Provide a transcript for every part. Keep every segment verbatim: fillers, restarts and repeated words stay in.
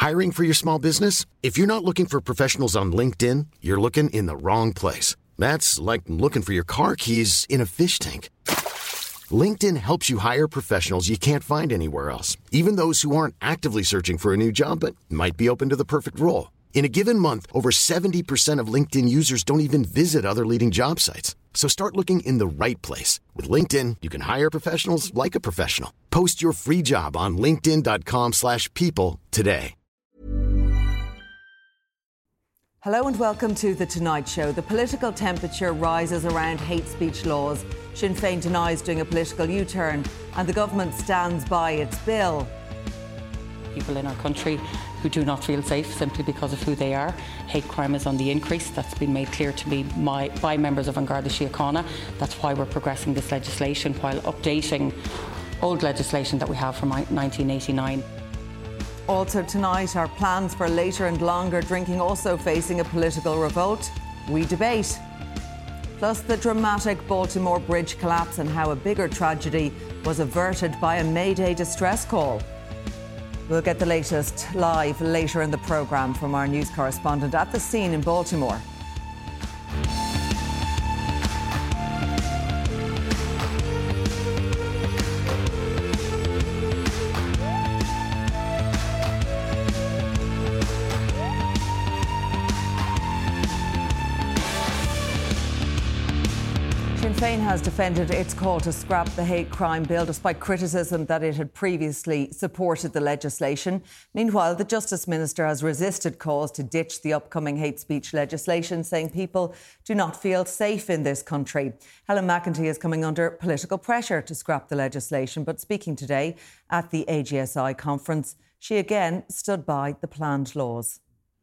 Hiring for your small business? If you're not looking for professionals on LinkedIn, you're looking in the wrong place. That's like looking for your car keys in a fish tank. LinkedIn helps you hire professionals you can't find anywhere else, even those who aren't actively searching for a new job but might be open to the perfect role. In a given month, over seventy percent of LinkedIn users don't even visit other leading job sites. So start looking in the right place. With LinkedIn, you can hire professionals like a professional. Post your free job on linkedin.com slash people today. Hello and welcome to The Tonight Show. The political temperature rises around hate speech laws. Sinn Féin denies doing a political U-turn and the government stands by its bill. People in our country who do not feel safe simply because of who they are. Hate crime is on the increase. That's been made clear to me my, by members of An Garda Síochána. That's why we're progressing this legislation while updating old legislation that we have from nineteen eighty-nine. Also tonight, our plans for later and longer drinking also facing a political revolt. We debate. Plus the dramatic Baltimore Bridge collapse and how a bigger tragedy was averted by a Mayday distress call. We'll get the latest live later in the programme from our news correspondent at the scene in Baltimore. Sinn Féin has defended its call to scrap the hate crime bill despite criticism that it had previously supported the legislation. Meanwhile, the Justice Minister has resisted calls to ditch the upcoming hate speech legislation, saying people do not feel safe in this country. Helen McEntee is coming under political pressure to scrap the legislation, but speaking today at the A G S I conference, she again stood by the planned laws.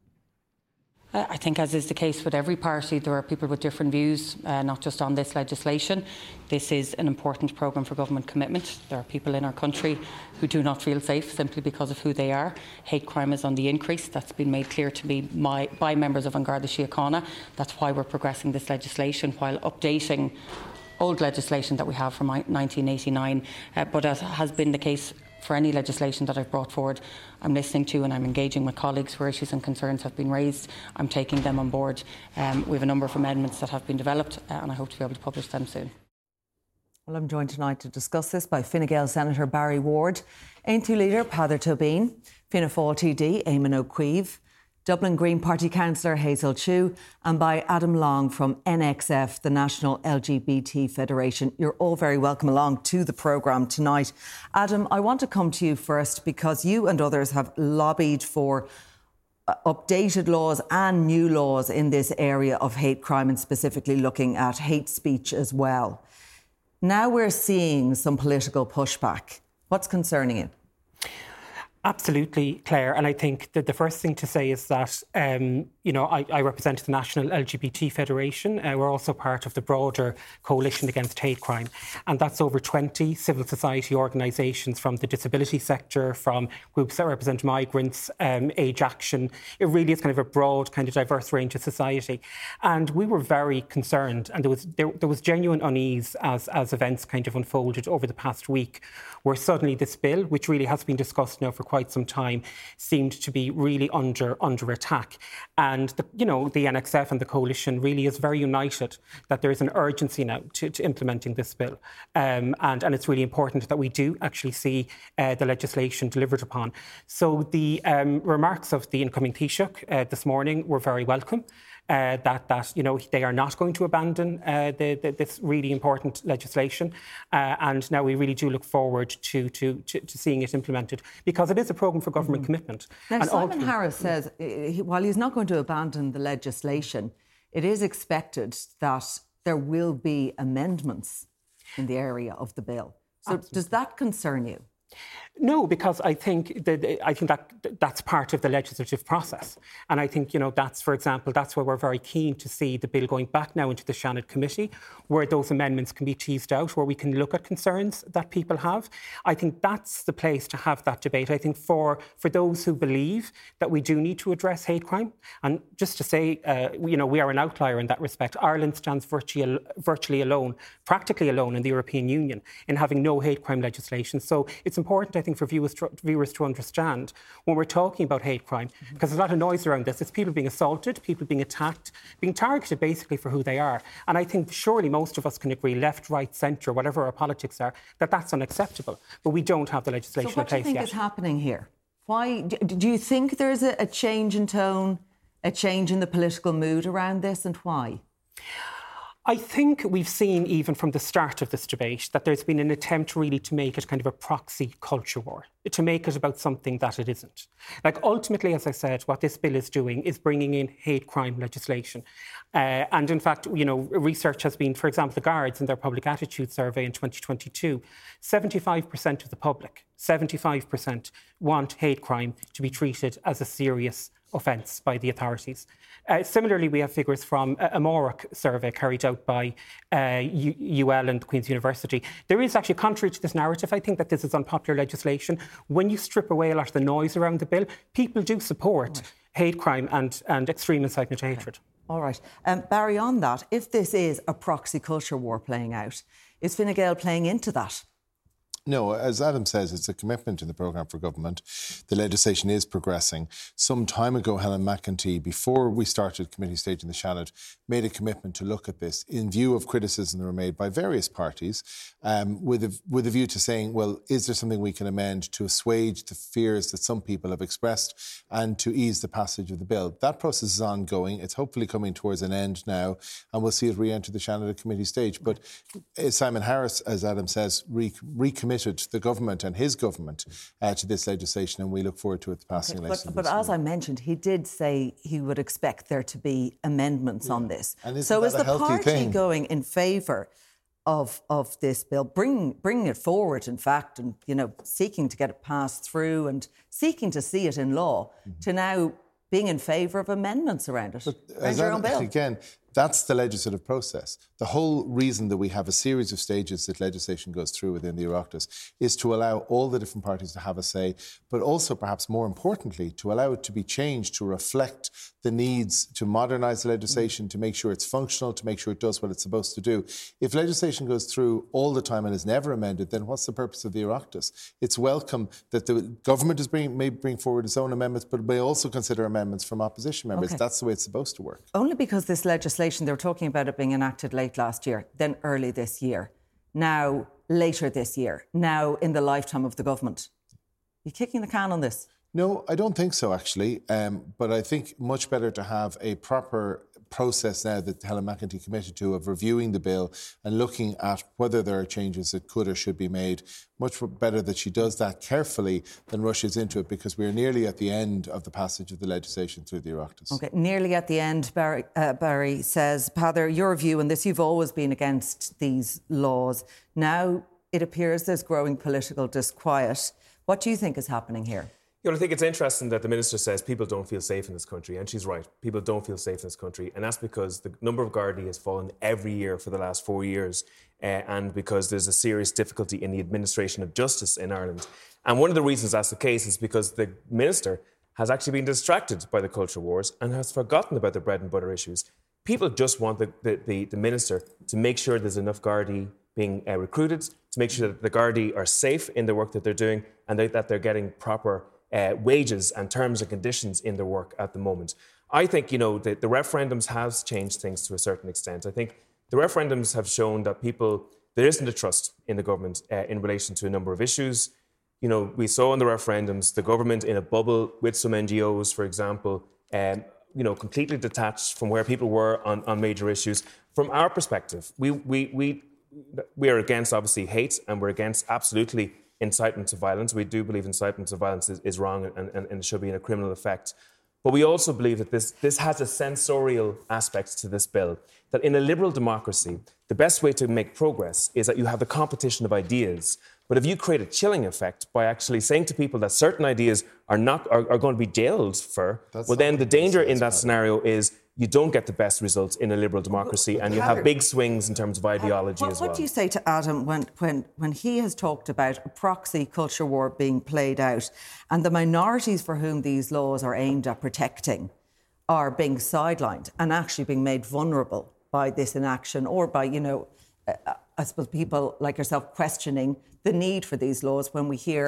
I think, as is the case with every party, there are people with different views, uh, not just on this legislation. This is an important programme for government commitment. There are people in our country who do not feel safe simply because of who they are. Hate crime is on the increase. That's been made clear to me my, by members of An Garda Síochána. That's why we're progressing this legislation while updating old legislation that we have from nineteen eighty-nine. Uh, but as has been the case for any legislation that I've brought forward, I'm listening to and I'm engaging with colleagues where issues and concerns have been raised. I'm taking them on board. Um, we have a number of amendments that have been developed uh, and I hope to be able to publish them soon. Well, I'm joined tonight to discuss this by Fine Gael Senator Barry Ward, Aontú Leader Peadar Tóibín, Fianna Fáil T D Eamon O'Keefe, Dublin Green Party Councillor Hazel Chu, and by Adam Long from N X F, the National L G B T Federation. You're all very welcome along to the programme tonight. Adam, I want to come to you first because you and others have lobbied for uh, updated laws and new laws in this area of hate crime and specifically looking at hate speech as well. Now we're seeing some political pushback. What's concerning you? Absolutely, Claire. And I think that the first thing to say is that, um, you know, I, I represent the National L G B T Federation. Uh, we're also part of the broader Coalition Against Hate Crime. And that's over twenty civil society organisations from the disability sector, from groups that represent migrants, um, Age Action. It really is kind of a broad, kind of diverse range of society. And we were very concerned, and there was there, there was genuine unease as, as events kind of unfolded over the past week, where suddenly this bill, which really has been discussed now for quite some time, seemed to be really under under attack. And, the, you know, the N X F and the coalition really is very united that there is an urgency now to, to implementing this bill. Um, and, and it's really important that we do actually see uh, the legislation delivered upon. So the um, remarks of the incoming Taoiseach uh, this morning were very welcome. Uh, that, that, you know, they are not going to abandon uh, the, the, this really important legislation. Uh, and now we really do look forward to, to, to, to seeing it implemented, because it is a programme for government mm-hmm. commitment. Now, and Simon ultimately- Harris says, he, while he's not going to abandon the legislation, it is expected that there will be amendments in the area of the bill. So Absolutely. Does that concern you? No, because I think that I think that that's part of the legislative process, and I think, you know, that's, for example, that's where we're very keen to see the bill going back now into the Seanad Committee, where those amendments can be teased out, where we can look at concerns that people have. I think that's the place to have that debate. I think for for those who believe that we do need to address hate crime, and just to say, uh, you know, we are an outlier in that respect. Ireland stands virtually virtually alone, practically alone in the European Union in having no hate crime legislation. So it's important, I I think, for viewers to, viewers to understand when we're talking about hate crime, mm-hmm. because there's a lot of noise around this. It's people being assaulted, people being attacked, being targeted basically for who they are. And I think surely most of us can agree, left, right, centre, whatever our politics are, that that's unacceptable. But we don't have the legislation in place yet. So what do you think yet. is happening here? Why do you think there's a, a change in tone, a change in the political mood around this, and why? I think we've seen, even from the start of this debate, that there's been an attempt really to make it kind of a proxy culture war, to make it about something that it isn't. Like, ultimately, as I said, what this bill is doing is bringing in hate crime legislation. Uh, and in fact, you know, research has been, for example, the Guards in their public attitude survey in twenty twenty-two, seventy-five percent of the public, seventy-five percent want hate crime to be treated as a serious offence by the authorities. Uh, similarly, we have figures from a, a Morocco survey carried out by uh, U- UL and Queen's University. There is actually, contrary to this narrative, I think that this is unpopular legislation. When you strip away a lot of the noise around the bill, people do support right. hate crime and, and extreme incitement to hatred. All right. Um, Barry, on that, if this is a proxy culture war playing out, is Fine Gael playing into that? No, as Adam says, it's a commitment in the programme for government. The legislation is progressing. Some time ago, Helen McEntee, before we started committee stage in the Seanad, made a commitment to look at this in view of criticism that were made by various parties, um, with, a, with a view to saying, well, is there something we can amend to assuage the fears that some people have expressed and to ease the passage of the bill? That process is ongoing. It's hopefully coming towards an end now, and we'll see it re-enter the Seanad committee stage. But uh, Simon Harris, as Adam says, re- recommitted the government and his government uh, to this legislation, and we look forward to it passing okay, later. But, but as I mentioned, he did say he would expect there to be amendments yeah. on this. And so is the party thing? going in favour of of this bill, bring, bringing it forward, in fact, and you know, seeking to get it passed through and seeking to see it in law, mm-hmm. to now being in favour of amendments around it, around your own bill? Again, that's the legislative process. The whole reason that we have a series of stages that legislation goes through within the Oireachtas is to allow all the different parties to have a say, but also, perhaps more importantly, to allow it to be changed to reflect the needs to modernise the legislation, to make sure it's functional, to make sure it does what it's supposed to do. If legislation goes through all the time and is never amended, then what's the purpose of the Oireachtas? It's welcome that the government is bring, may bring forward its own amendments, but may also consider amendments from opposition members. Okay. That's the way it's supposed to work. Only because this legislation, they were talking about it being enacted late last year, then early this year, now later this year, now in the lifetime of the government. Are you kicking the can on this? No, I don't think so, actually. Um, but I think much better to have a proper process now that Helen McEntee committed to of reviewing the bill and looking at whether there are changes that could or should be made. Much better that she does that carefully than rushes into it, because we're nearly at the end of the passage of the legislation through the Oireachtas. OK, nearly at the end, Barry, uh, Barry says. Peadar, your view on this, you've always been against these laws. Now it appears there's growing political disquiet. What do you think is happening here? You know, I think it's interesting that the Minister says people don't feel safe in this country, and she's right. People don't feel safe in this country, and that's because the number of Gardaí has fallen every year for the last four years, uh, and because there's a serious difficulty in the administration of justice in Ireland. And one of the reasons that's the case is because the Minister has actually been distracted by the culture wars and has forgotten about the bread and butter issues. People just want the, the, the, the Minister to make sure there's enough Gardaí being uh, recruited, to make sure that the Gardaí are safe in the work that they're doing, and they, that they're getting proper Uh, wages and terms and conditions in their work at the moment. I think, you know, the, the referendums have changed things to a certain extent. I think the referendums have shown that people, there isn't a trust in the government uh, in relation to a number of issues. You know, we saw in the referendums the government in a bubble with some N G Os, for example, um, you know, completely detached from where people were on, on major issues. From our perspective, we, we, we, we are against, obviously, hate, and we're against absolutely incitement to violence. We do believe incitement to violence is, is wrong and, and, and should be in a criminal effect. But we also believe that this, this has a sensorial aspect to this bill, that in a liberal democracy, the best way to make progress is that you have the competition of ideas. But if you create a chilling effect by actually saying to people that certain ideas are not are, are going to be jailed for, That's well, then the danger in that scenario is you don't get the best results in a liberal democracy, and you have big swings in terms of ideology what, as well. What do you say to Adam when, when, when he has talked about a proxy culture war being played out and the minorities for whom these laws are aimed at protecting are being sidelined and actually being made vulnerable by this inaction, or by, you know, uh, I suppose people like yourself questioning the need for these laws when we hear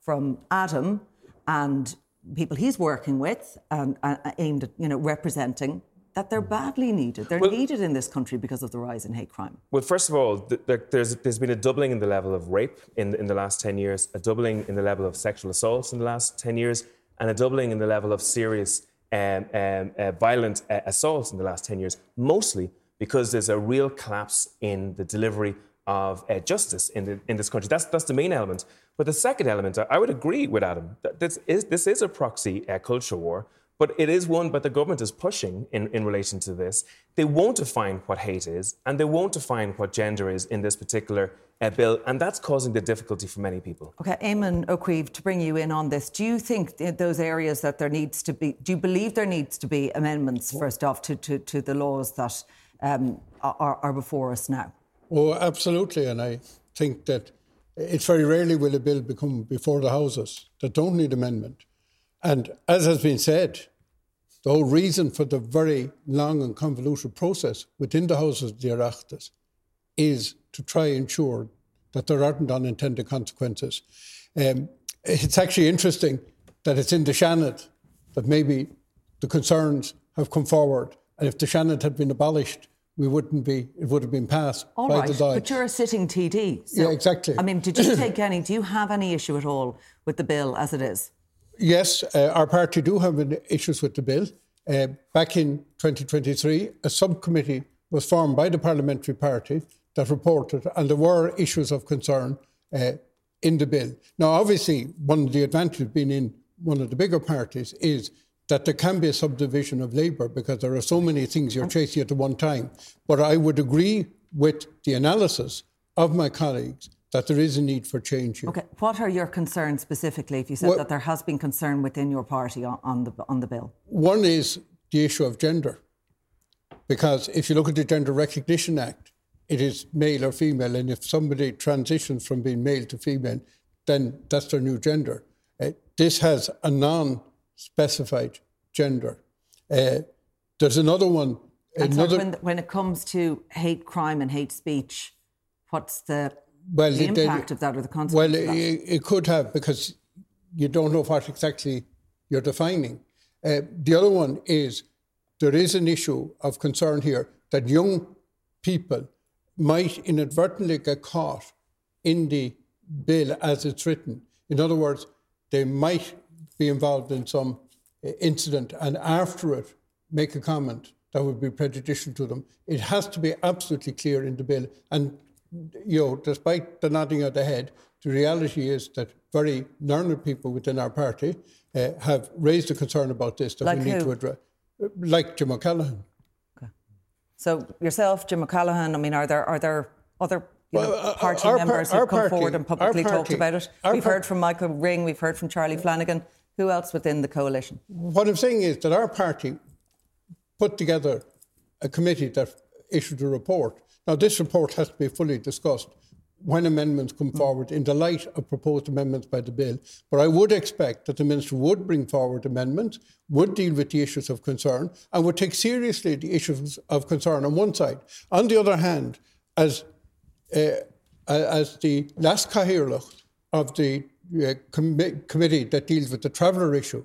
from Adam and people he's working with and uh, aimed at, you know, representing, that they're badly needed. They're well, needed in this country because of the rise in hate crime. Well, first of all, th- th- there's there's been a doubling in the level of rape in in the last ten years, a doubling in the level of sexual assaults in the last ten years, and a doubling in the level of serious um, um, uh, violent uh, assaults in the last ten years, mostly because there's a real collapse in the delivery of uh, justice in the, in this country. That's that's the main element. But the second element, I would agree with Adam, that this is this is a proxy uh, culture war. But it is one that the government is pushing in, in relation to this. They won't define what hate is, and they won't define what gender is in this particular uh, bill, and that's causing the difficulty for many people. OK, Eamon O'Queeve, to bring you in on this, do you think those areas that there needs to be, do you believe there needs to be amendments, first off, to, to, to the laws that um, are, are before us now? Oh, absolutely, and I think that it's very rarely will a bill become before the Houses that don't need amendment. And as has been said, the whole reason for the very long and convoluted process within the Houses of the Oireachtas is to try and ensure that there aren't unintended consequences. Um, it's actually interesting that it's in the Seanad that maybe the concerns have come forward. And if the Seanad had been abolished, we wouldn't be, it would have been passed all by right, the Dáil. But you're a sitting T D. So, yeah, exactly. I mean, did you take any, do you have any issue at all with the bill as it is? Yes, uh, our party do have issues with the bill. Uh, back in twenty twenty-three, a subcommittee was formed by the parliamentary party that reported, and there were issues of concern uh, in the bill. Now, obviously, one of the advantages of being in one of the bigger parties is that there can be a subdivision of Labour because there are so many things you're chasing at the one time. But I would agree with the analysis of my colleagues that there is a need for change here. OK, what are your concerns specifically, if you said well, that there has been concern within your party on, on, the, on the bill? One is the issue of gender. Because if you look at the Gender Recognition Act, it is male or female, and if somebody transitions from being male to female, then that's their new gender. Uh, this has a non-specified gender. Uh, there's another one. And another, so when, when it comes to hate crime and hate speech, what's the... Well, the impact they, of that or the consequence well, of that? It, it could have, because you don't know what exactly you're defining. Uh, the other one is there is an issue of concern here that young people might inadvertently get caught in the bill as it's written. In other words, they might be involved in some incident and after it make a comment that would be prejudicial to them. It has to be absolutely clear in the bill. And you know, despite the nodding of the head, the reality is that very learned people within our party uh, have raised a concern about this that like we need who? to address. Like Jim O'Callaghan. Okay. So yourself, Jim O'Callaghan, I mean, are there are there other you well, know, party our, members our who've come party, forward and publicly party, talked about it? We've par- heard from Michael Ring, we've heard from Charlie Flanagan. Who else within the coalition? What I'm saying is that our party put together a committee that issued a report. Now, this report has to be fully discussed when amendments come mm. forward in the light of proposed amendments by the bill. But I would expect that the Minister would bring forward amendments, would deal with the issues of concern, and would take seriously the issues of concern on one side. On the other hand, as uh, as the last Cathaoirleach of the uh, com- committee that deals with the traveller issue,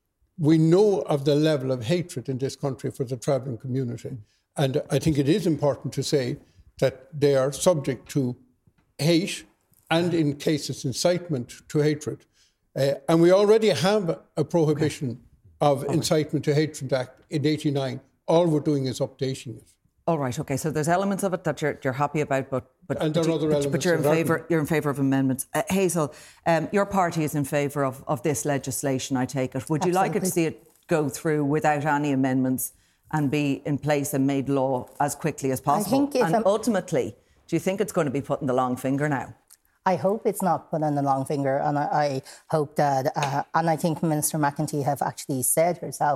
we know of the level of hatred in this country for the travelling community. And I think it is important to say that they are subject to hate and, in cases, incitement to hatred. Uh, and we already have a prohibition okay. of All incitement right. to hatred act in eighty-nine. All we're doing is updating it. All right, OK. So there's elements of it that you're you're happy about, but but, and there but, are other but, elements but you're in favour favour you're in favour of amendments. Uh, Hazel, um, your party is in favour of, of this legislation, I take it. Would you Absolutely. like it to see it go through without any amendments and be in place and made law as quickly as possible? And I'm... ultimately, do you think it's going to be putting the long finger now? I hope it's not putting the long finger, and I, I hope that, uh, and I think Minister McEntee have actually said herself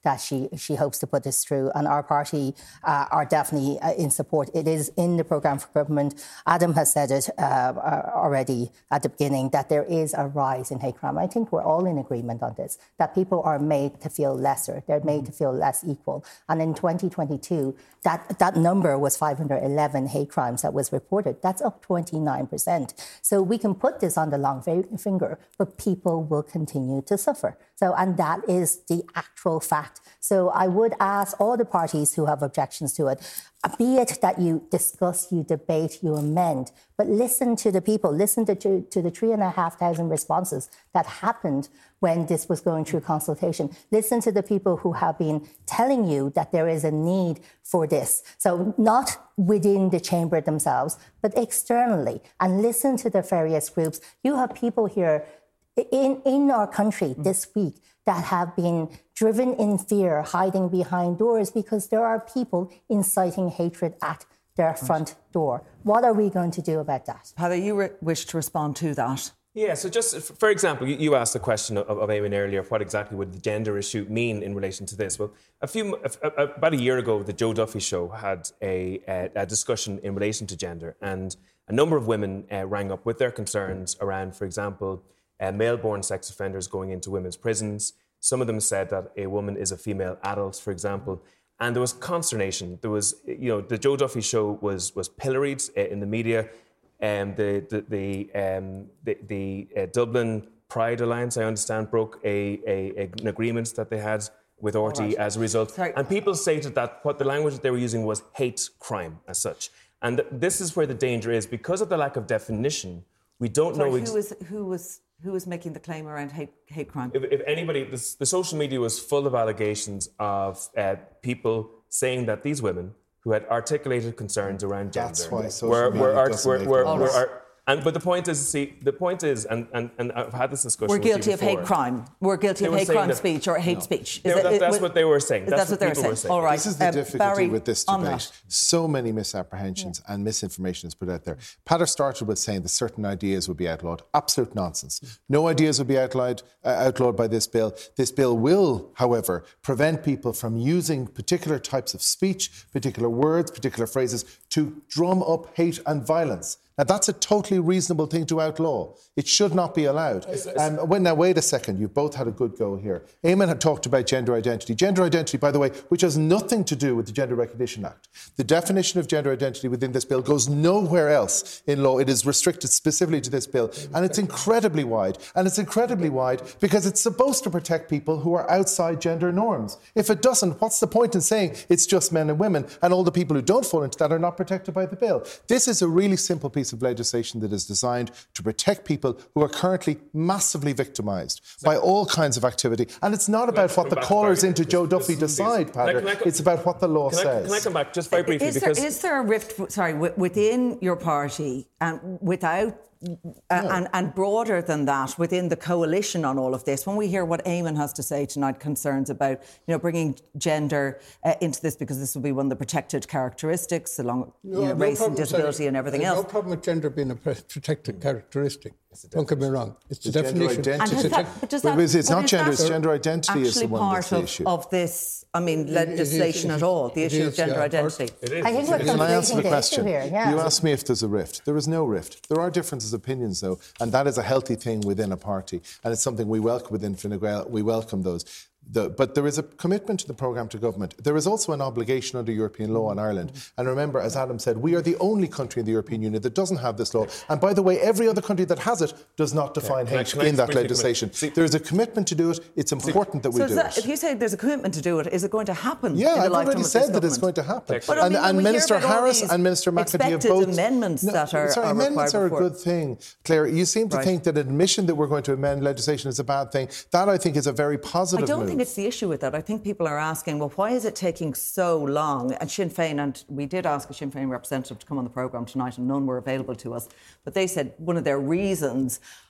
that she, she hopes to put this through. And our party uh, are definitely uh, in support. It is in the programme for government. Adam has said it uh, already at the beginning, that there is a rise in hate crime. I think we're all in agreement on this, that people are made to feel lesser. They're made to feel less equal. And in twenty twenty-two, that, that number was five hundred eleven hate crimes that was reported. That's up twenty-nine percent. So we can put this on the long finger, but people will continue to suffer. So, and that is the actual fact. So I would ask all the parties who have objections to it, be it that you discuss, you debate, you amend, but listen to the people, listen to, to, to the three and a half thousand responses that happened when this was going through consultation. Listen to the people who have been telling you that there is a need for this. So not within the chamber themselves, but externally, and listen to the various groups. You have people here in, in our country this week that have been driven in fear, hiding behind doors because there are people inciting hatred at their front door. What are we going to do about that? Heather, you re- wish to respond to that? Yeah, so just, for example, you asked the question of, of Eamon earlier, what exactly would the gender issue mean in relation to this? Well, a few about a year ago, the Joe Duffy Show had a, a discussion in relation to gender, and a number of women uh, rang up with their concerns around, for example, uh, male-born sex offenders going into women's prisons. Some of them said that a woman is a female adult, for example. And there was consternation. There was, you know, the Joe Duffy Show was was pilloried uh, in the media. Um, the the the, um, the, the uh, Dublin Pride Alliance, I understand, broke a, a an agreement that they had with R T right. as a result. Sorry. And people stated that what the language that they were using was hate crime as such. And th- this is where the danger is. Because of the lack of definition, we don't Sorry, know... Ex- who was who was... Who was making the claim around hate, hate crime? If, if anybody, this, the social media was full of allegations of uh, people saying that these women who had articulated concerns around gender That's why social were, media were, art, doesn't were, make were, sense. were art, and but the point is, see, the point is, and, and, and I've had this discussion. We're with you guilty of before. hate crime. We're guilty They of were hate saying crime that- speech or hate No. speech. They- Is that- it- that's was- what they were saying. That's, That's what they were people saying. were saying. All right. This is the Uh, difficulty Barry, with this on debate. that. So many misapprehensions yeah. and misinformation is put out there. Patter started with saying that certain ideas would be outlawed. Absolute nonsense. No ideas would be outlawed, uh, outlawed by this bill. This bill will, however, prevent people from using particular types of speech, particular words, particular phrases to drum up hate and violence. Now, that's a totally reasonable thing to outlaw. It should not be allowed. Um, when, now, wait a second. You both had a good go here. Eamon had talked about gender identity. Gender identity, by the way, which has nothing to do with the Gender Recognition Act. The definition of gender identity within this bill goes nowhere else in law. It is restricted specifically to this bill. And it's incredibly wide. And it's incredibly wide because it's supposed to protect people who are outside gender norms. If it doesn't, what's the point in saying it's just men and women and all the people who don't fall into that are not protected by the bill? This is a really simple piece of legislation that is designed to protect people who are currently massively victimised by all kinds of activity. And it's not about what the callers into Joe Duffy decide, Patter. It's about what the law can I, says. Can I come back just very briefly? Is, because there, is there a rift, sorry, w- within your party and without Uh, No. and, and broader than that, within the coalition on all of this, when we hear what Eamon has to say tonight, concerns about, you know, bringing gender uh, into this because this will be one of the protected characteristics along No, you know, no race and problem disability saying- and everything I have else. No problem with gender being a pre- protected characteristic. Don't get me wrong. It's the, The gender definition. identity. And It's does a that, tech- but does But that, it's- it's but not is gender, that it's gender identity is the actually one that's part the of, issue. of this, I mean, It- it is- legislation it at is- all, the it issue is, of gender yeah, identity? it is. I think we're Can I answer the conflating question? issue here, yeah. You asked me if there's a rift. There is no rift. There are differences of opinions, though, and that is a healthy thing within a party, and it's something we welcome within Fine Gael. We welcome those. The, but there is a commitment to the programme to government. There is also an obligation under European law in Ireland. And remember, as Adam said, we are the only country in the European Union that doesn't have this law. And by the way, every other country that has it does not define Can I- hate can I in that briefly legislation. See- There is a commitment to do it. It's important that we So is do that, it. if you say there's a commitment to do it, is it going to happen Yeah, in the I've lifetime already of this said that it's government? going to happen. But I and mean, and when we hear Minister about all Harris these and Minister McAtee have expected both... amendments that are- sorry, are amendments required are a before- good thing. Claire, you seem to Right. think that admission that we're going to amend legislation is a bad thing. That, I think, is a very positive I don't move. think it's the issue with that. I think people are asking, well, why is it taking so long? And Sinn Féin, and we did ask a Sinn Féin representative to come on the programme tonight and none were available to us, but they said one of their reasons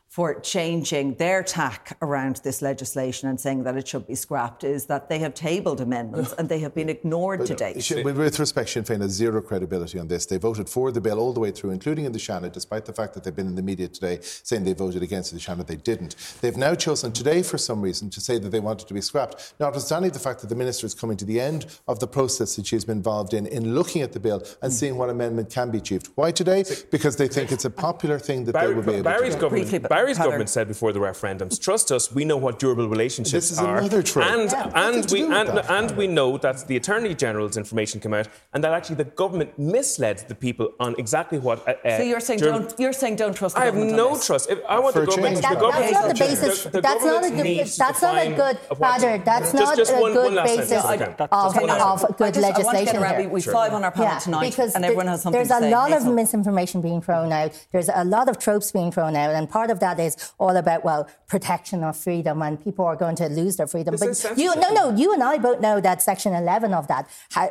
for changing their tack around this legislation and saying that it should be scrapped is that they have tabled amendments and they have been ignored to date. With respect, Sinn Féin has zero credibility on this. They voted for the bill all the way through, including in the Seanad, despite the fact that they've been in the media today saying they voted against the Seanad. They didn't. They've now chosen today, for some reason, to say that they want it to be scrapped, notwithstanding the fact that the Minister is coming to the end of the process that she's been involved in, in looking at the bill and seeing what amendment can be achieved. Why today? Because they think it's a popular thing that Barry, they will be able Barry's to do. Government, Barry's government said before the referendums, trust us, we know what durable relationships this is are. Another trope. And, yeah, and, we, and, and we know that the Attorney General's information came out and that actually the government misled the people on exactly what... Uh, so you're saying, don't, you're saying don't trust the I have government no on this. trust. If I want For the government... That, the government that's not the basis. the, the that's not a good... That's not a good... Father, that's just, not just a one, good one basis sentence, of, of, of good just, legislation I here. We've sure. five on our panel yeah, tonight because and everyone has something there's to say. There's a lot Hazel. of misinformation being thrown out. There's a lot of tropes being thrown out, and part of that is all about, well, protection of freedom, and people are going to lose their freedom. This but you, no, no, you and I both know that Section eleven of that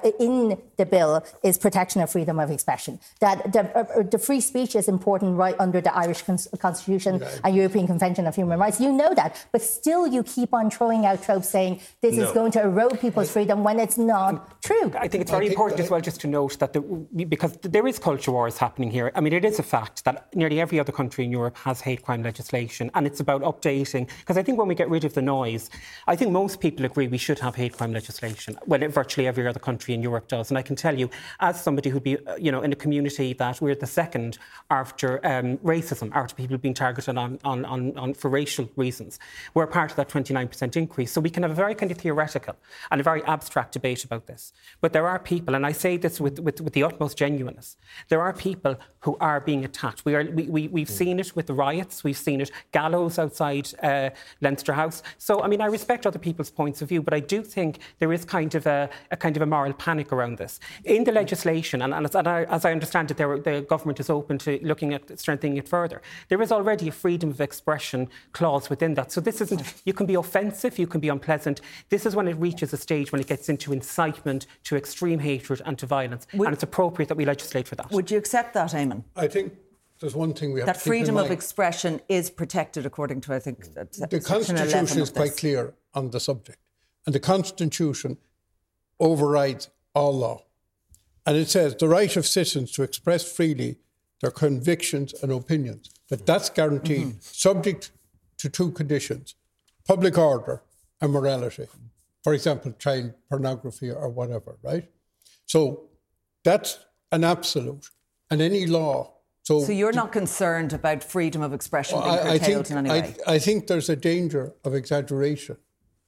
in the bill is protection of freedom of expression. That the, uh, the free speech is important right under the Irish Cons- Constitution right. and European Convention of Human Rights. You know that, but still you keep on throwing out tropes saying this no. is going to erode people's freedom when it's not true. I think it's very important as well just to note that the, because there is culture wars happening here. I mean, it is a fact that nearly every other country in Europe has hate crime legislation, and it's about updating. Because I think when we get rid of the noise, I think most people agree we should have hate crime legislation. Well, it, virtually every other country in Europe does. And I can tell you, as somebody who'd be, you know, in a community that we're the second after um, racism, after people being targeted on, on, on, on for racial reasons, we're part of that twenty-nine percent increase. So we can have a very kind of theoretical and a very abstract debate about this. But there are people, and I say this with, with, with the utmost genuineness, there are people who are being attacked. We are, we, we, we've mm. seen it with the riots, we've seen it, gallows outside uh, Leinster House. So, I mean, I respect other people's points of view, but I do think there is kind of a, a kind of a moral panic around this. In the legislation, and, and, as, and I, as I understand it, there, the government is open to looking at strengthening it further. There is already a freedom of expression clause within that. So this isn't, you can be offensive, you can be unpleasant. This is when it reaches a stage when it gets into incitement to extreme hatred and to violence. Would, and it's appropriate that we legislate for that. Would you accept that, Eamon? I think there's one thing we have that to keep freedom in of mind. expression is protected according to, I think, the Constitution is quite clear on the subject, and the Constitution overrides all law, and it says the right of citizens to express freely their convictions and opinions, but that's guaranteed mm-hmm. subject to two conditions: public order and morality. For example, child pornography or whatever, right? So that's an absolute, and any law. So, so you're not concerned about freedom of expression being I, curtailed I think, in any way? I, I think there's a danger of exaggeration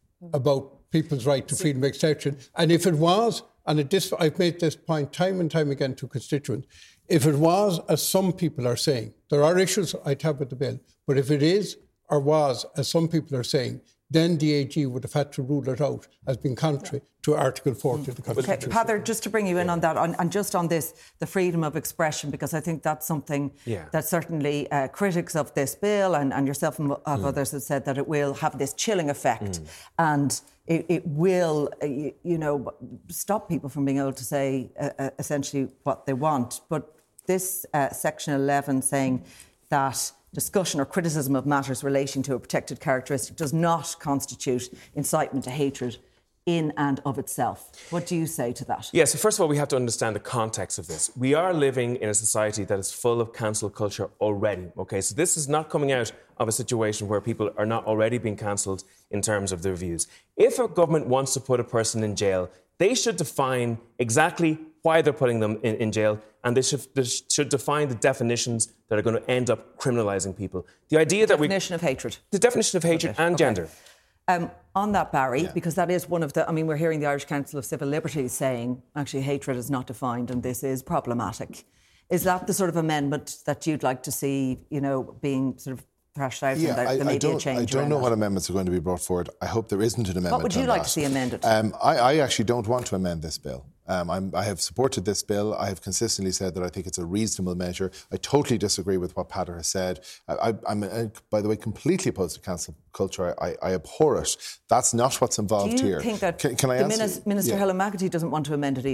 about people's right to freedom of expression. And if it was, and it dis- I've made this point time and time again to constituents, if it was, as some people are saying, there are issues I'd have with the bill, but if it is or was, as some people are saying, then the A G would have had to rule it out as being contrary to Article forty of the Constitution. Okay, Heather, just to bring you in on that, on, and just on this, the freedom of expression, because I think that's something yeah. that certainly uh, critics of this bill and, and yourself and of mm. others have said that it will have this chilling effect mm. and it, it will, uh, you, you know, stop people from being able to say uh, essentially what they want. But this uh, Section eleven saying that discussion or criticism of matters relating to a protected characteristic does not constitute incitement to hatred in and of itself. What do you say to that? Yeah, so first of all, we have to understand the context of this. We are living in a society that is full of cancel culture already, OK? So this is not coming out of a situation where people are not already being cancelled in terms of their views. If a government wants to put a person in jail, they should define exactly why they're putting them in, in jail, and they should, they should define the definitions that are going to end up criminalising people. The idea the that we... definition of hatred. The definition of hatred okay. and okay. gender. Um, on that, Barry, yeah. because that is one of the... I mean, we're hearing the Irish Council of Civil Liberties saying, actually, hatred is not defined and this is problematic. Is that the sort of amendment that you'd like to see, you know, being sort of thrashed out yeah, and there, I, there may I don't, be a change I don't know that. what amendments are going to be brought forward. I hope there isn't an amendment. What would you like that. to see amended? Um, I, I actually don't want to amend this bill. Um, I'm, I have supported this bill. I have consistently said that I think it's a reasonable measure. I totally disagree with what Peadar has said. I, I, I'm, uh, by the way, completely opposed to cancel culture. I, I abhor it. That's not what's involved here. Do you here. think that can, can I the answer? Minister, Minister yeah. Helen McEntee doesn't want to amend it either?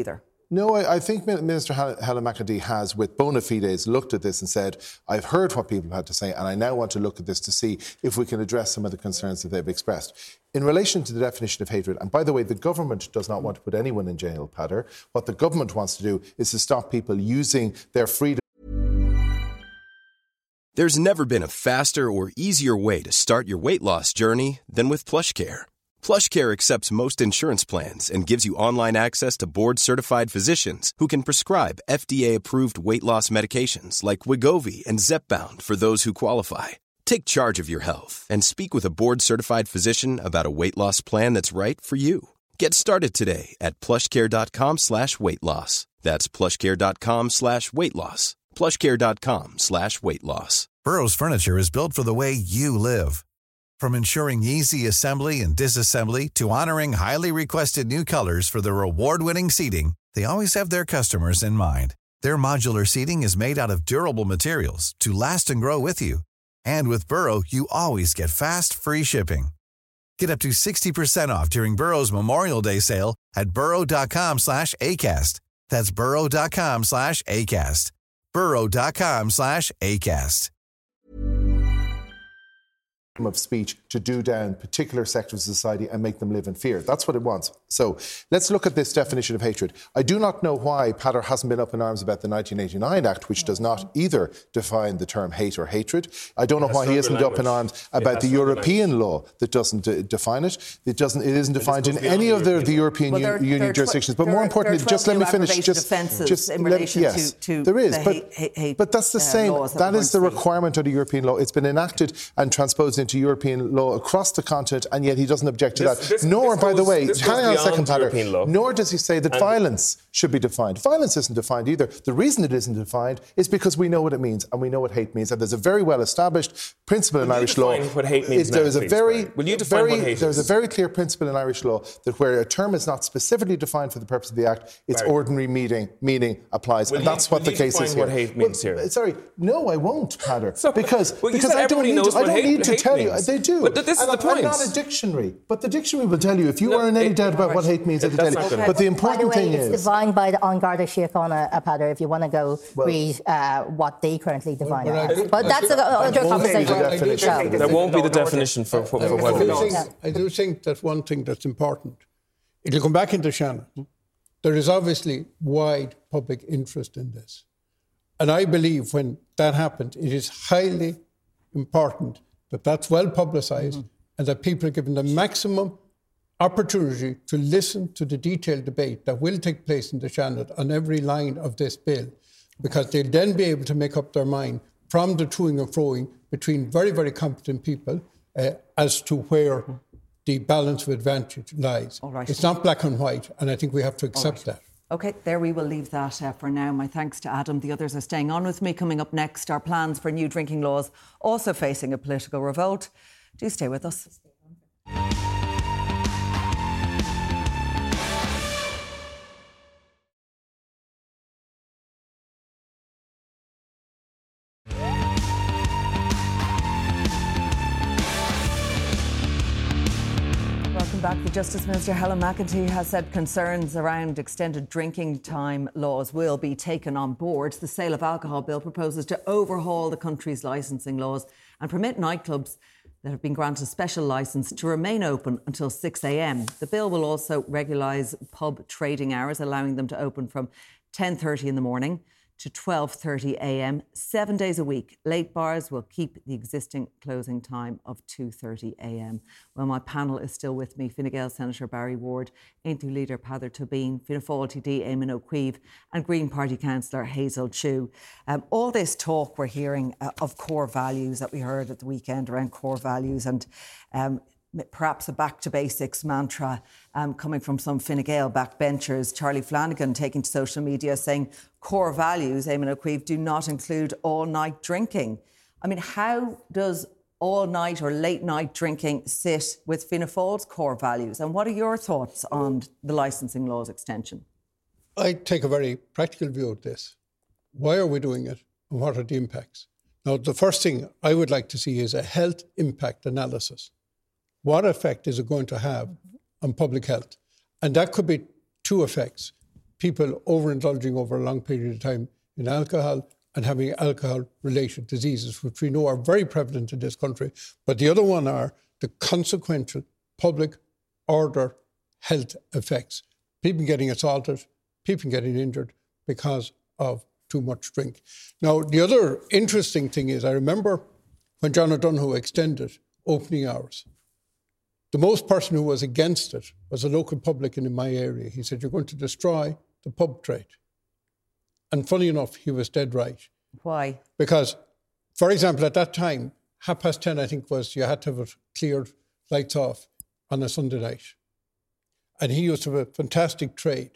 No, I, I think Minister Helen McEntee has, with bona fides, looked at this and said, I've heard what people had to say, and I now want to look at this to see if we can address some of the concerns that they've expressed. In relation to the definition of hatred, and by the way, the government does not want to put anyone in jail, Peadar. What the government wants to do is to stop people using their freedom. There's never been a faster or easier way to start your weight loss journey than with PlushCare. PlushCare accepts most insurance plans and gives you online access to board-certified physicians who can prescribe F D A-approved weight loss medications like Wegovy and Zepbound for those who qualify. Take charge of your health and speak with a board-certified physician about a weight loss plan that's right for you. Get started today at plushcare.com slash weight loss. That's plushcare.com slash weight loss. plushcare.com slash weight loss. Burrow's furniture is built for the way you live. From ensuring easy assembly and disassembly to honoring highly requested new colors for their award-winning seating, they always have their customers in mind. Their modular seating is made out of durable materials to last and grow with you. And with Burrow, you always get fast, free shipping. Get up to sixty percent off during Burrow's Memorial Day sale at burrow.com slash ACAST. That's burrow.com slash ACAST. burrow.com slash ACAST. Of speech to do down particular sectors of society and make them live in fear. That's what it wants. So let's look at this definition of hatred. I do not know why Peadar hasn't been up in arms about the nineteen eighty-nine Act, which does not either define the term hate or hatred. I don't know why he isn't up in arms about the European law that doesn't uh, define it. It doesn't. It isn't defined in any of the, the European well, there, Union there jurisdictions. But more importantly, just let me finish. Just, just in let, relation yes, to, to there is, the but, hate, hate, but that's the uh, same. That, that is the requirement of the European law. It's been enacted and transposed into European law across the continent, and yet he doesn't object to this, that. this, nor, this by goes, the way, hang on a second, Peadar, nor does he say that and violence should be defined. Violence isn't defined either. The reason it isn't defined is because we know what it means, and we know what hate means. And there's a very well-established principle in Irish law. What hate means there is a very, Will you define very, what hate there's is? a very clear principle in Irish law that where a term is not specifically defined for the purpose of the Act, its Barry. ordinary meaning, meaning applies. Will and you, that's what the case is here. What hate means well, here? Sorry, no, I won't, Peadar, so, because well, because I don't need to, I don't hate, need to tell means. you. They do. But this and is the I'm, point. I'm not a dictionary, but the dictionary will tell you. If you no, are in any it, doubt about right. what hate means, it'll tell you. Okay. But the important By the way, thing it's is, defined by the An Garda Síochána, Peadar, if you want to go well, read uh, what they currently define well, it as. But that's another conversation. There won't be the definition for, for, for what it means. I do think that one thing that's important, it'll come back into Shannon. There is obviously wide public interest in this. And I believe when that happens, it is highly important that that's well publicised mm-hmm. and that people are given the maximum opportunity to listen to the detailed debate that will take place in the Seanad on every line of this bill, because they'll then be able to make up their mind from the toing and froing between very, very competent people uh, as to where mm-hmm. the balance of advantage lies. All right. It's not black and white, and I think we have to accept right. that. OK, there we will leave that uh, for now. My thanks to Adam. The others are staying on with me. Coming up next, our plans for new drinking laws also facing a political revolt. Do stay with us. Back. The Justice Minister Helen McEntee has said concerns around extended drinking time laws will be taken on board. The Sale of Alcohol Bill proposes to overhaul the country's licensing laws and permit nightclubs that have been granted special licence to remain open until six a.m. The bill will also regulise pub trading hours, allowing them to open from ten thirty in the morning to twelve thirty a.m. seven days a week. Late bars will keep the existing closing time of two thirty a.m. Well, my panel is still with me. Fine Gael Senator Barry Ward, Aontú Leader Peadar Tóibín, Fianna Fáil T D Eamon O'Queeve and Green Party Councillor Hazel Chu. Um, all this talk we're hearing uh, of core values that we heard at the weekend around core values and um, perhaps a back-to-basics mantra um, coming from some Fine Gael backbenchers. Charlie Flanagan taking to social media saying core values, Eamon O'Queeve, do not include all-night drinking. I mean, how does all-night or late-night drinking sit with Fianna Fáil's core values? And what are your thoughts on the licensing laws extension? I take a very practical view of this. Why are we doing it and what are the impacts? Now, the first thing I would like to see is a health impact analysis. What effect is it going to have on public health? And that could be two effects. people overindulging over a long period of time in alcohol and having alcohol-related diseases, which we know are very prevalent in this country. But the other one are the consequential public order health effects. People getting assaulted, people getting injured because of too much drink. Now, the other interesting thing is, I remember when John O'Donoghue extended opening hours, the most person who was against it was a local publican in my area. He said, you're going to destroy the pub trade. And funny enough, he was dead right. Why? Because, for example, at that time, half past ten, I think, was you had to have it cleared, lights off, on a Sunday night. And he used to have a fantastic trade.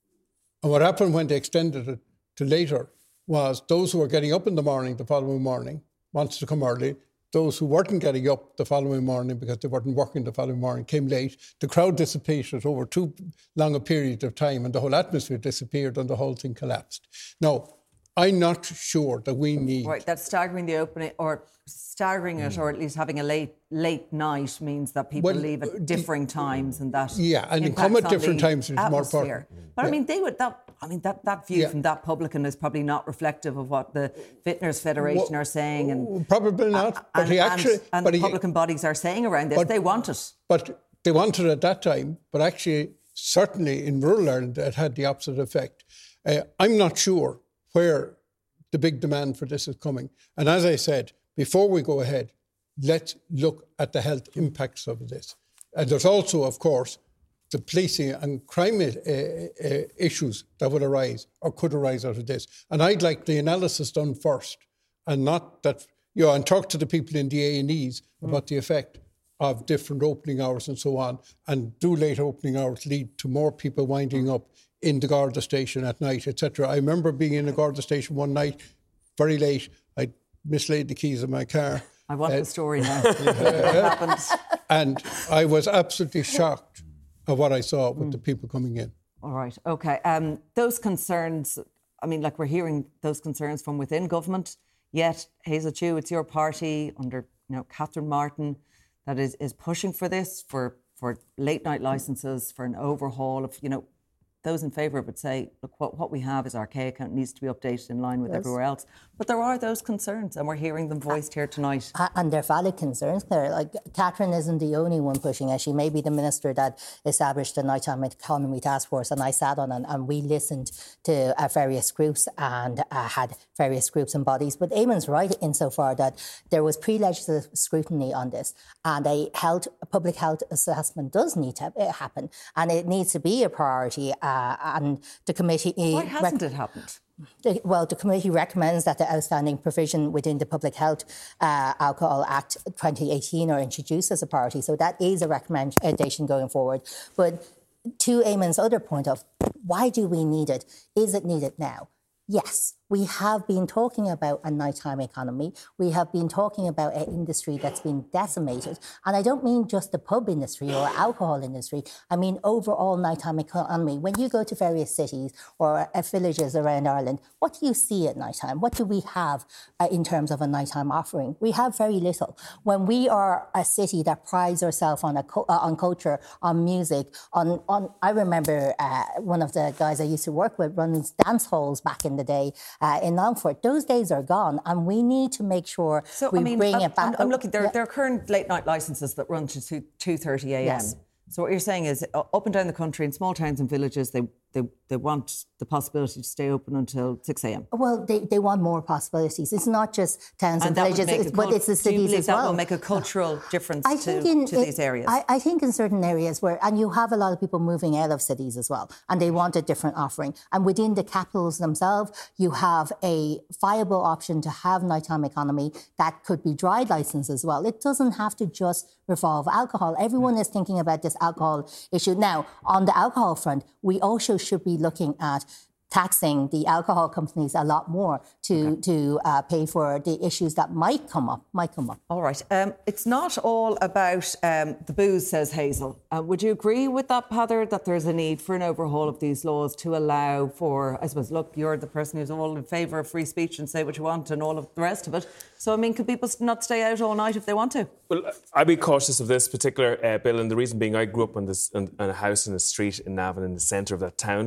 And what happened when they extended it to later was those who were getting up in the morning, the following morning, wanted to come early. Those who weren't getting up the following morning because they weren't working the following morning came late. The crowd dissipated over too long a period of time and the whole atmosphere disappeared and the whole thing collapsed. Now, I'm not sure that we need... Right, that's staggering the opening, or staggering it, mm. or at least having a late late night means that people well, leave at differing times and that Yeah, and come at different times is more important. But yeah. I mean, they would... that. I mean, that, that view yeah. from that publican is probably not reflective of what the Vintners Federation well, are saying. And probably not. Uh, but and, he actually, and, and but the he, publican bodies are saying around this, but, they want it. But they wanted it at that time, but actually, certainly in rural Ireland, it had the opposite effect. Uh, I'm not sure where the big demand for this is coming. And as I said, before we go ahead, let's look at the health impacts of this. And there's also, of course, the policing and crime uh, uh, issues that would arise or could arise out of this. And I'd like the analysis done first and not that, you know, and talk to the people in the A and Es mm. about the effect of different opening hours and so on. And do late opening hours lead to more people winding up in the Garda station at night, et cetera. I remember being in the Garda station one night, very late. I mislaid the keys of my car. I want uh, the story now. What happened? And I was absolutely shocked of what I saw with mm. the people coming in. All right, OK. Um, those concerns, I mean, like we're hearing those concerns from within government, yet, Hazel Chu, it's your party under, you know, Catherine Martin that is, is pushing for this, for, for late-night licences, for an overhaul of, you know, those in favour would say, look, what, what we have is archaic and it needs to be updated in line with yes. everywhere else. But there are those concerns and we're hearing them voiced here tonight. And they're valid concerns, Claire. Like, Catherine isn't the only one pushing it. She may be the minister that established the Nighttime Economy Task Force, and I sat on it and we listened to uh, various groups and uh, had various groups and bodies. But Eamon's right insofar that there was pre-legislative scrutiny on this, and a health, a public health assessment does need to happen, and it needs to be a priority. Uh, Uh, and the committee... Why hasn't rec- it happened? The, well, the committee recommends that the outstanding provision within the Public Health uh, Alcohol Act twenty eighteen are introduced as a priority. So that is a recommendation going forward. But to Eamon's other point of why do we need it? Is it needed now? Yes, we have been talking about a nighttime economy. We have been talking about an industry that's been decimated. And I don't mean just the pub industry or alcohol industry. I mean overall nighttime economy. When you go to various cities or uh, villages around Ireland, what do you see at nighttime? What do we have uh, in terms of a nighttime offering? We have very little. When we are a city that prides ourselves on a co- uh, on culture, on music, on... on I remember uh, one of the guys I used to work with runs dance halls back in the day uh, in Longford. Those days are gone, and we need to make sure so, we I mean, bring I'm, it back. I'm, I'm looking, there, yeah. there are current late-night licences that run to two thirty a.m. Yes. So what you're saying is, uh, up and down the country, in small towns and villages, they they, they want the possibility to stay open until six a.m. Well, they, they want more possibilities. It's not just towns and, and villages, it's, but it's the cities as well. That will make a cultural difference I to, think in, to these areas? I, I think in certain areas where, and you have a lot of people moving out of cities as well, and they want a different offering. And within the capitals themselves, you have a viable option to have nighttime economy that could be dry license as well. It doesn't have to just revolve alcohol. Everyone is thinking about this alcohol issue. Now, on the alcohol front, we also should be looking at taxing the alcohol companies a lot more to okay. to uh, pay for the issues that might come up. Might come up. All right. Um, it's not all about um, the booze, says Hazel. Uh, would you agree with that, Peadar, that there's a need for an overhaul of these laws to allow for, I suppose, look, you're the person who's all in favour of free speech and say what you want and all of the rest of it. So, I mean, could people not stay out all night if they want to? Well, I'd be cautious of this particular uh, bill, and the reason being I grew up on, this, on, on a house in a street in Navan in the centre of that town.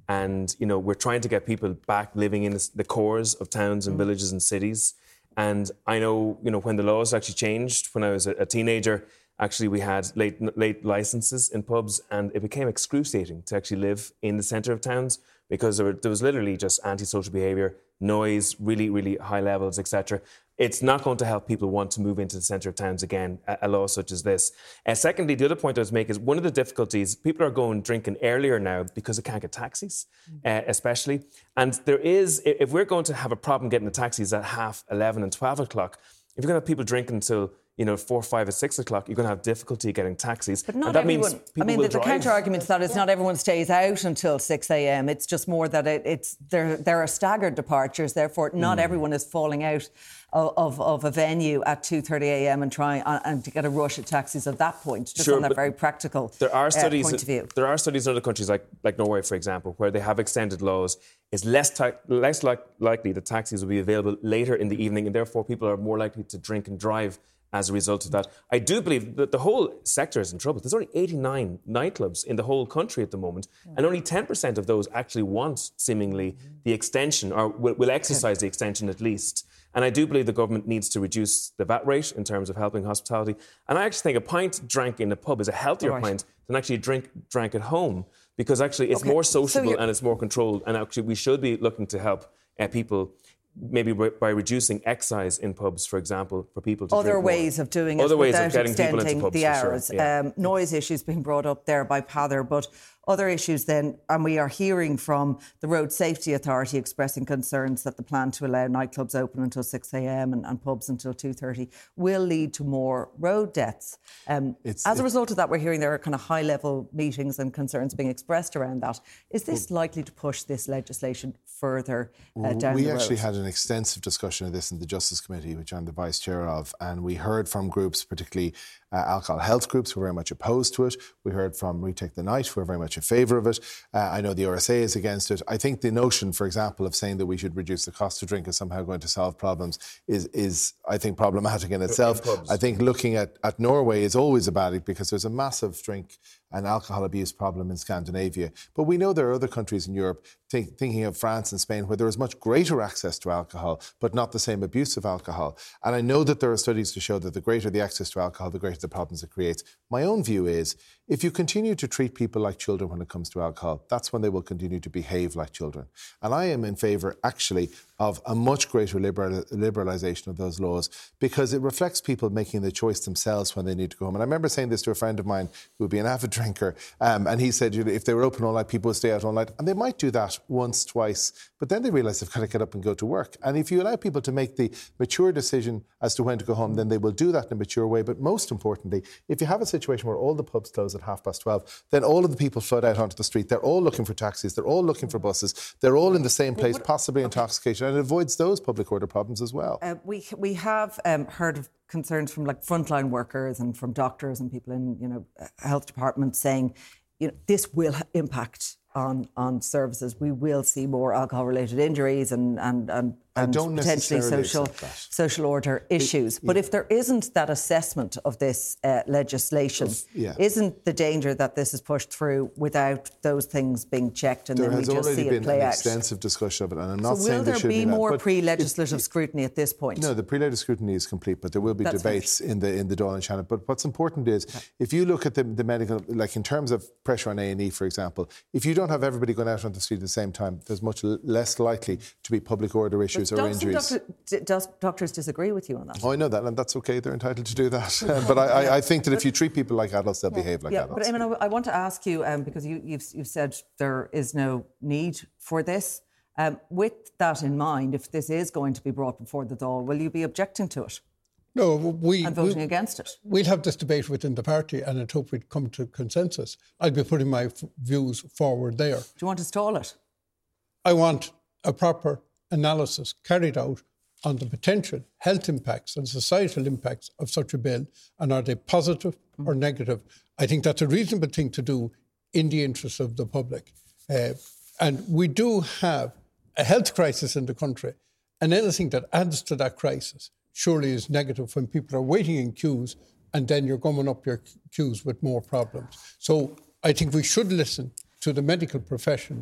And, you know, we're trying to get people back living in the cores of towns and mm. villages and cities. And I know, you know, when the laws actually changed, when I was a teenager, actually we had late late licences in pubs, and it became excruciating to actually live in the centre of towns because there, were, there was literally just antisocial behaviour, noise, really, really high levels, et cetera. It's not going to help people want to move into the centre of towns again, a, a law such as this. Uh, secondly, the other point I was making is one of the difficulties, people are going drinking earlier now because they can't get taxis, uh, especially. And there is, if we're going to have a problem getting the taxis at half eleven and twelve o'clock, if you're going to have people drinking until, you know, four, five, or six o'clock, you're going to have difficulty getting taxis. But not and that everyone. Means people I mean, will the, the drive. counter argument to that is yeah. not everyone stays out until six a.m. It's just more that it, it's there. There are staggered departures. Therefore, not mm. everyone is falling out of, of, of a venue at two thirty a.m. and trying uh, and to get a rush of taxis at that point. Just sure, on that very practical there are studies, uh, point of view. There are studies in other countries like like Norway, for example, where they have extended laws. It's less ta- less like, likely that taxis will be available later in the evening, and therefore people are more likely to drink and drive as a result of that. I do believe that the whole sector is in trouble. There's only eighty-nine nightclubs in the whole country at the moment, yeah. and only ten percent of those actually want, seemingly, mm-hmm. the extension, or will, will exercise the extension at least. And I do believe the government needs to reduce the V A T rate in terms of helping hospitality. And I actually think a pint drank in a pub is a healthier right. pint than actually a drink drank at home, because actually it's okay. more sociable so and it's more controlled. And actually we should be looking to help uh, people, maybe by reducing excise in pubs, for example, for people to Other drink ways more. of doing it Other ways without of getting extending people into pubs, the for hours. Sure. Yeah. Um, noise issues being brought up there by Peadar, but other issues then, and we are hearing from the Road Safety Authority expressing concerns that the plan to allow nightclubs open until six a.m. and, and pubs until two thirty will lead to more road deaths. Um, as a result of that, we're hearing there are kind of high-level meetings and concerns being expressed around that. Is this well, likely to push this legislation further uh, down we the road? We actually had an extensive discussion of this in the Justice Committee, which I'm the Vice Chair of, and we heard from groups, particularly uh, alcohol health groups, who are very much opposed to it. We heard from Retake the Night, who are very much in favour of it. Uh, I know the R S A is against it. I think the notion, for example, of saying that we should reduce the cost of drink is somehow going to solve problems is, is I think, problematic in itself. In I think looking at, at Norway is always a bad because there's a massive drink and alcohol abuse problem in Scandinavia. But we know there are other countries in Europe, think, thinking of France and Spain, where there is much greater access to alcohol, but not the same abuse of alcohol. And I know that there are studies to show that the greater the access to alcohol, the greater the problems it creates. My own view is, if you continue to treat people like children when it comes to alcohol, that's when they will continue to behave like children. And I am in favour, actually, of a much greater liberal, liberalisation of those laws, because it reflects people making the choice themselves when they need to go home. And I remember saying this to a friend of mine who would be an avid drinker, um, and he said, you know, if they were open all night, people would stay out all night. And they might do that once, twice, but then they realise they've got to get up and go to work. And if you allow people to make the mature decision as to when to go home, then they will do that in a mature way. But most importantly, if you have a situation where all the pubs close at half past twelve, then all of the people flood out onto the street. They're all looking for taxis. They're all looking for buses. They're all in the same place, possibly intoxicated. And it avoids those public order problems as well. Uh, we we have um, heard of concerns from like frontline workers and from doctors and people in you know health departments saying, you know, this will impact on on services. We will see more alcohol-related injuries and and and, and potentially social social order issues. It, yeah. But if there isn't that assessment of this uh, legislation, yeah. isn't the danger that this is pushed through without those things being checked and there then we just see it play out? There has already been an extensive discussion of it, and I'm not so saying there should be will there be more that, pre-legislative scrutiny at this point? No, the pre-legislative scrutiny is complete, but there will be That's debates finished. in the in the Dáil and Shannon. But what's important is, okay. if you look at the, the medical, like in terms of pressure on A and E, for example, if you don't have everybody going out on the street at the same time, there's much l- less likely to be public order issues but or injuries. Doctor, d- does doctors disagree with you on that? Oh, I know that, and that's okay. They're entitled to do that. but I, I, I think that if you treat people like adults, they'll yeah, behave like yeah, adults. But I mean, I want to ask you, um, because you, you've, you've said there is no need for this. Um, with that in mind, if this is going to be brought before the Dáil, will you be objecting to it? No, we... And voting we, against it? We'll have this debate within the party and I hope we'd come to consensus. I'll be putting my f- views forward there. Do you want to stall it? I want a proper analysis carried out on the potential health impacts and societal impacts of such a bill, and are they positive mm. or negative? I think that's a reasonable thing to do in the interest of the public. Uh, and we do have a health crisis in the country, and anything that adds to that crisis surely is negative when people are waiting in queues and then you're going up your queues with more problems. So I think we should listen to the medical professions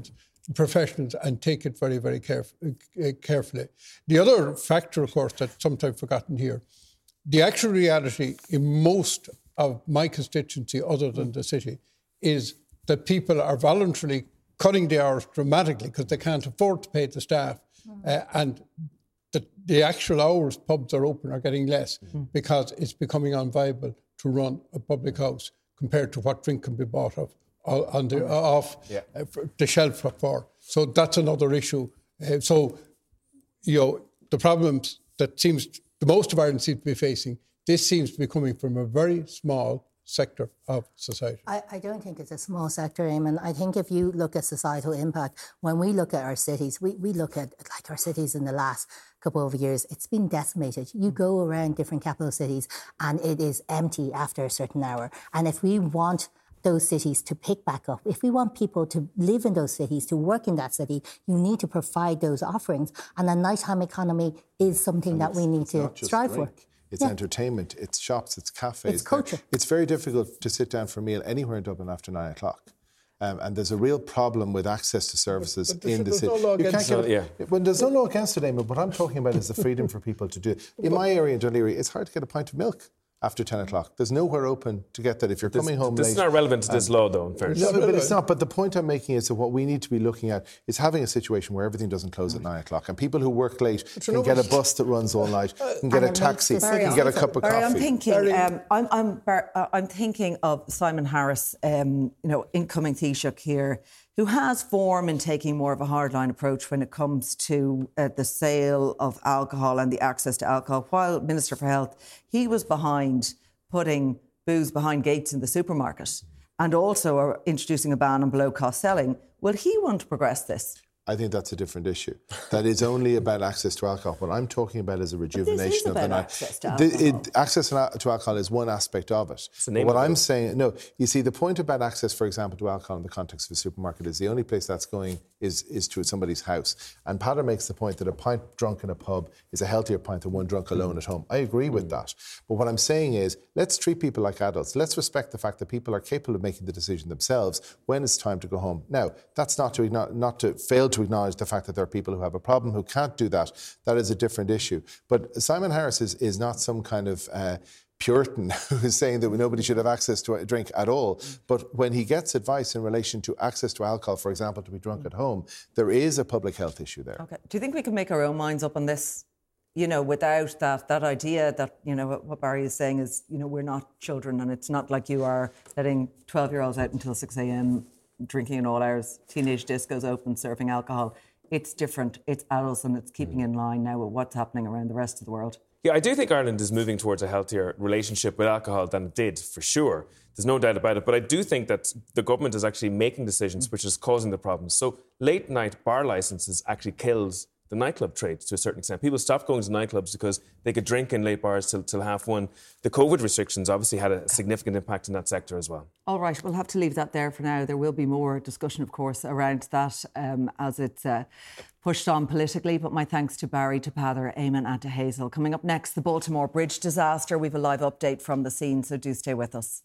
professionals and take it very, very caref- uh, carefully. The other factor, of course, that's sometimes forgotten here, the actual reality in most of my constituency, other than the city, is that people are voluntarily cutting the hours dramatically because they can't afford to pay the staff. Mm-hmm. Uh, and the, the actual hours pubs are open are getting less mm-hmm. because it's becoming unviable to run a public house compared to what drink can be bought of, on the, off yeah. uh, the shelf for. So that's another issue. Uh, so, you know, the problems that seems the most of Ireland seems to be facing, this seems to be coming from a very small sector of society. I, I don't think it's a small sector, Eamon. I think if you look at societal impact, when we look at our cities, we, we look at like our cities in the last couple of years, it's been decimated. You go around different capital cities and it is empty after a certain hour. And if we want those cities to pick back up, if we want people to live in those cities, to work in that city, you need to provide those offerings. And the nighttime economy is something and that we need to strive drink. for. It's yeah. entertainment, it's shops, it's cafes. It's culture. It's very difficult to sit down for a meal anywhere in Dublin after nine o'clock. Um, and there's a real problem with access to services but, but in the there's city. No law against you can't it. Get, yeah. When there's no law against it, Eamon, what I'm talking about is the freedom for people to do it. In my area in Dún Laoghaire, it's hard to get a pint of milk after ten o'clock. There's nowhere open to get that if you're this, coming home this late. This is not relevant to this law, though, in fairness. No, but, but it's not. But the point I'm making is that what we need to be looking at is having a situation where everything doesn't close at nine o'clock, and people who work late can get a bus that runs all night, can get a taxi, can get a cup of Barry, coffee. I'm thinking, um, I'm, I'm, uh, I'm thinking of Simon Harris, um, you know, incoming Taoiseach here, who has form in taking more of a hardline approach when it comes to uh, the sale of alcohol and the access to alcohol. While Minister for Health, he was behind putting booze behind gates in the supermarket and also are introducing a ban on below-cost selling. Will he want to progress this? I think that's a different issue. That is only about access to alcohol. What I'm talking about is a rejuvenation of the night. Access to alcohol. The, it, access to alcohol is one aspect of it. But what I'm saying, no, you see, the point about access, for example, to alcohol in the context of a supermarket is the only place that's going is, is to somebody's house. And Peadar makes the point that a pint drunk in a pub is a healthier pint than one drunk alone at home. I agree with that. But what I'm saying is, let's treat people like adults. Let's respect the fact that people are capable of making the decision themselves when it's time to go home. Now, that's not to not to fail to acknowledge the fact that there are people who have a problem who can't do that. That is a different issue. But Simon Harris is, is not some kind of uh, Puritan who is saying that nobody should have access to a drink at all. But when he gets advice in relation to access to alcohol, for example, to be drunk at home, there is a public health issue there. Okay. Do you think we can make our own minds up on this? You know, without that that idea that, you know, what Barry is saying is, you know, we're not children and it's not like you are letting twelve-year-olds out until six a.m. drinking in all hours, teenage discos open, serving alcohol. It's different. It's adults and it's keeping in line now with what's happening around the rest of the world. Yeah, I do think Ireland is moving towards a healthier relationship with alcohol than it did, for sure. There's no doubt about it. But I do think that the government is actually making decisions which is causing the problems. So late night bar licences actually kills the nightclub trade to a certain extent. People stopped going to nightclubs because they could drink in late bars till, till half one. The COVID restrictions obviously had a significant impact in that sector as well. All right, we'll have to leave that there for now. There will be more discussion, of course, around that um, as it's uh, pushed on politically. But my thanks to Barry, to Peadar, Eamon and to Hazel. Coming up next, the Baltimore Bridge disaster. We have a live update from the scene, so do stay with us.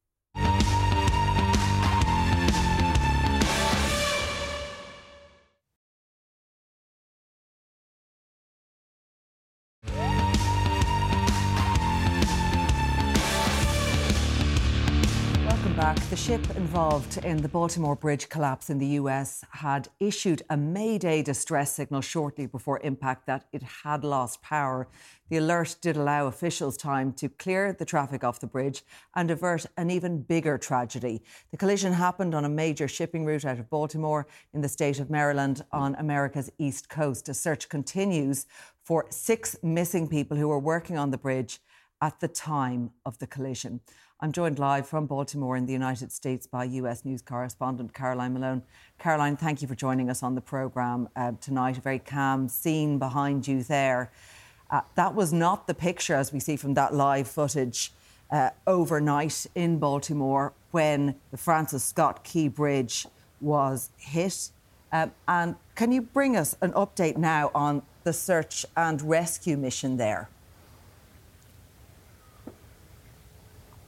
Back. The ship involved in the Baltimore Bridge collapse in the U S had issued a Mayday distress signal shortly before impact that it had lost power. The alert did allow officials time to clear the traffic off the bridge and avert an even bigger tragedy. The collision happened on a major shipping route out of Baltimore in the state of Maryland on America's east coast. A search continues for six missing people who were working on the bridge at the time of the collision. I'm joined live from Baltimore in the United States by U S News correspondent Caroline Malone. Caroline, thank you for joining us on the programme uh, tonight. A very calm scene behind you there. Uh, that was not the picture, as we see from that live footage, uh, overnight in Baltimore when the Francis Scott Key Bridge was hit. Um, and can you bring us an update now on the search and rescue mission there?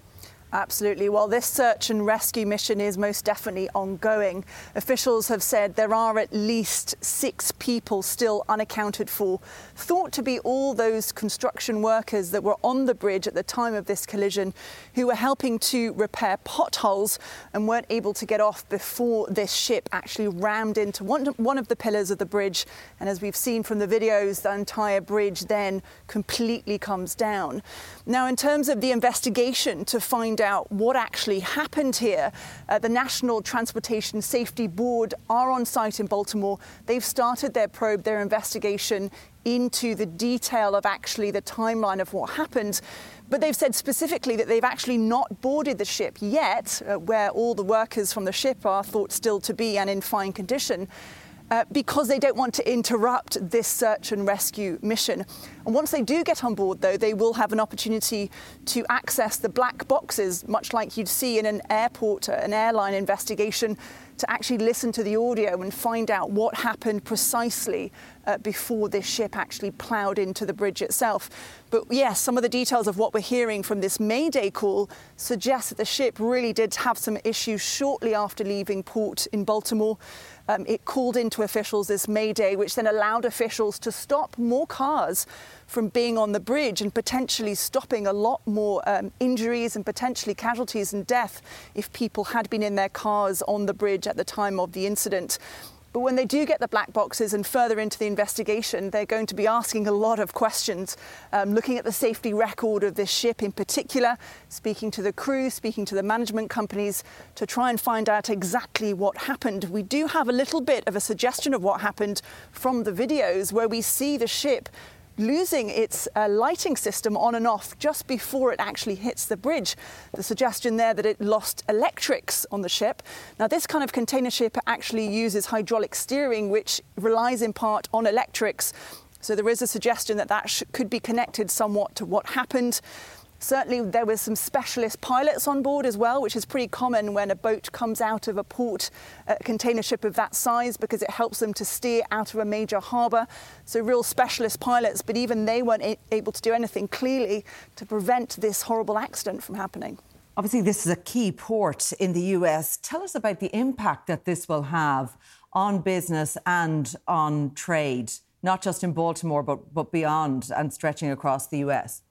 Absolutely. Well, this search and rescue mission is most definitely ongoing. Officials have said there are at least six people still unaccounted for, thought to be all those construction workers that were on the bridge at the time of this collision, who were helping to repair potholes and weren't able to get off before this ship actually rammed into one, one of the pillars of the bridge. And as we've seen from the videos, the entire bridge then completely comes down. Now, in terms of the investigation to find out what actually happened here, uh, the National Transportation Safety Board are on site in Baltimore. They've started their probe, their investigation into the detail of actually the timeline of what happened. But they've said specifically that they've actually not boarded the ship yet, uh, where all the workers from the ship are thought still to be and in fine condition. Uh, because they don't want to interrupt this search and rescue mission. And once they do get on board, though, they will have an opportunity to access the black boxes, much like you'd see in an airport, an airline investigation, to actually listen to the audio and find out what happened precisely uh, before this ship actually ploughed into the bridge itself. But yes, some of the details of what we're hearing from this Mayday call suggest that the ship really did have some issues shortly after leaving port in Baltimore. Um, it called into officials this Mayday, which then allowed officials to stop more cars from being on the bridge and potentially stopping a lot more um, injuries and potentially casualties and death if people had been in their cars on the bridge at the time of the incident. But when they do get the black boxes and further into the investigation, they're going to be asking a lot of questions, um, looking at the safety record of this ship in particular, speaking to the crew, speaking to the management companies to try and find out exactly what happened. We do have a little bit of a suggestion of what happened from the videos where we see the ship losing its uh, lighting system on and off just before it actually hits the bridge. The suggestion there that it lost electrics on the ship. Now, this kind of container ship actually uses hydraulic steering, which relies in part on electrics. So there is a suggestion that that sh- could be connected somewhat to what happened. Certainly, there were some specialist pilots on board as well, which is pretty common when a boat comes out of a port, a container ship of that size, because it helps them to steer out of a major harbour. So real specialist pilots, but even they weren't a- able to do anything clearly to prevent this horrible accident from happening. Obviously, this is a key port in the U S. Tell us about the impact that this will have on business and on trade, not just in Baltimore, but, but beyond and stretching across the U S.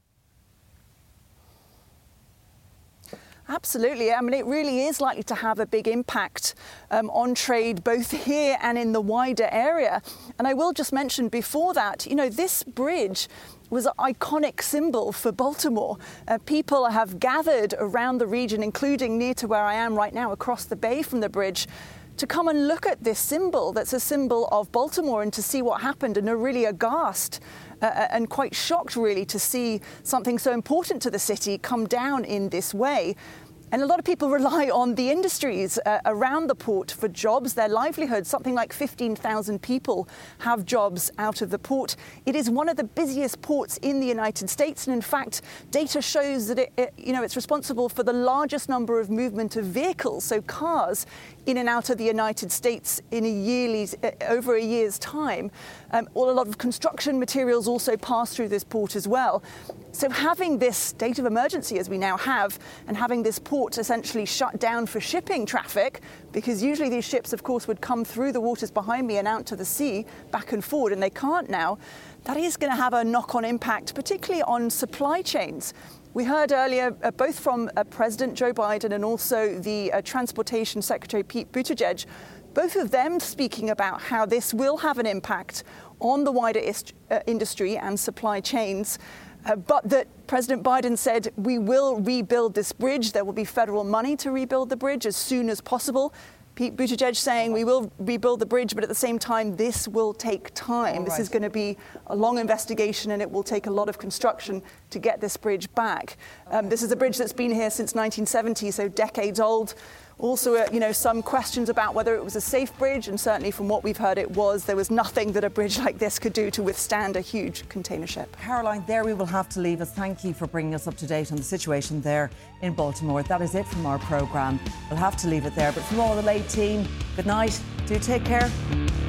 Absolutely. I mean, it really is likely to have a big impact um, on trade, both here and in the wider area. And I will just mention before that, you know, this bridge was an iconic symbol for Baltimore. Uh, people have gathered around the region, including near to where I am right now, across the bay from the bridge, to come and look at this symbol that's a symbol of Baltimore and to see what happened, and are really aghast uh, and quite shocked, really, to see something so important to the city come down in this way. And a lot of people rely on the industries uh, around the port for jobs, their livelihood. Something like fifteen thousand people have jobs out of the port. It is one of the busiest ports in the United States. And in fact, data shows that it, it, you know, it's responsible for the largest number of movement of vehicles, so cars, in and out of the United States in a yearly, uh, over a year's time. Um, well, a lot of construction materials also pass through this port as well. So having this state of emergency, as we now have, and having this port essentially shut down for shipping traffic, because usually these ships, of course, would come through the waters behind me and out to the sea, back and forward, and they can't now, that is going to have a knock-on impact, particularly on supply chains. We heard earlier, uh, both from uh, President Joe Biden and also the uh, Transportation Secretary Pete Buttigieg, both of them speaking about how this will have an impact on the wider ist- uh, industry and supply chains. Uh, but that President Biden said, we will rebuild this bridge. There will be federal money to rebuild the bridge as soon as possible. Pete Buttigieg saying we will rebuild the bridge, but at the same time, this will take time. Right. This is going to be a long investigation, and it will take a lot of construction to get this bridge back. Okay. Um, this is a bridge that's been here since nineteen seventy, so decades old. Also, uh, you know, some questions about whether it was a safe bridge, and certainly from what we've heard it was. There was nothing that a bridge like this could do to withstand a huge container ship. Caroline, there we will have to leave us. Thank you for bringing us up to date on the situation there in Baltimore. That is it from our programme. We'll have to leave it there. But from all the late team, good night. Do take care.